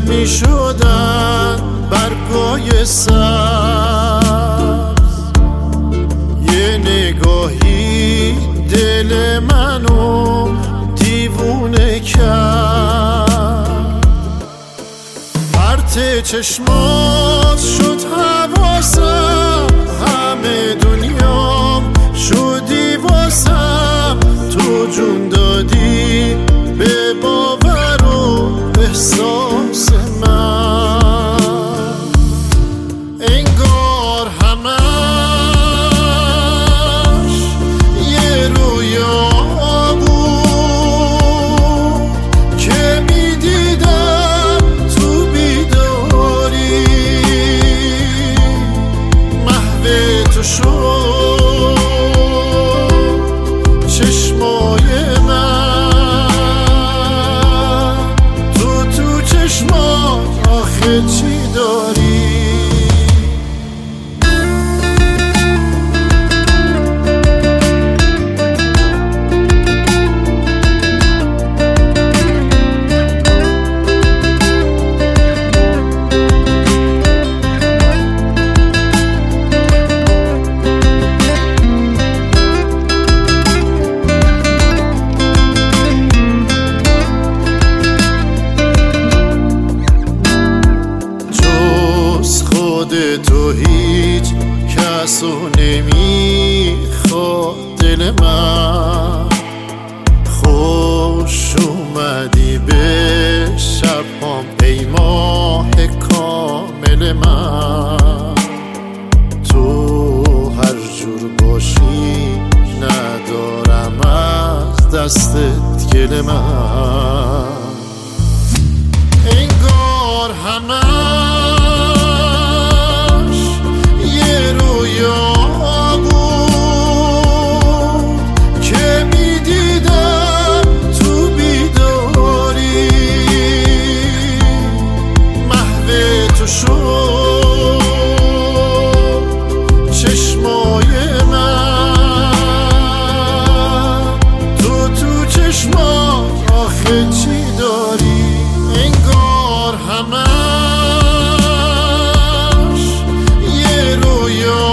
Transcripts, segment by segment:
می شدن برگای سبز. یه نگاهی دل منو دیوونه کرد، پرت چشمات شد حواسم، همه دنیام شدی واسم. تو جون دادی به باور و احساس من، انگار همش یه رویا بود که میدیدم تو بیداری. محو تو شد چشمای من، تو چشمات آخه چی داری؟ تو هیچ کسو نمیخواد دل من. خوش اومدی به شبام ای ماه کامل من. تو هر جور باشی ندارم از دستت گله من، انگار همه چی داری؟ انگار همش یه رویا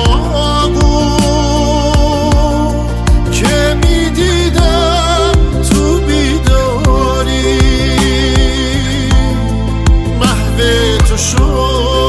بود که میدیدم تو بیداری. محو تو شد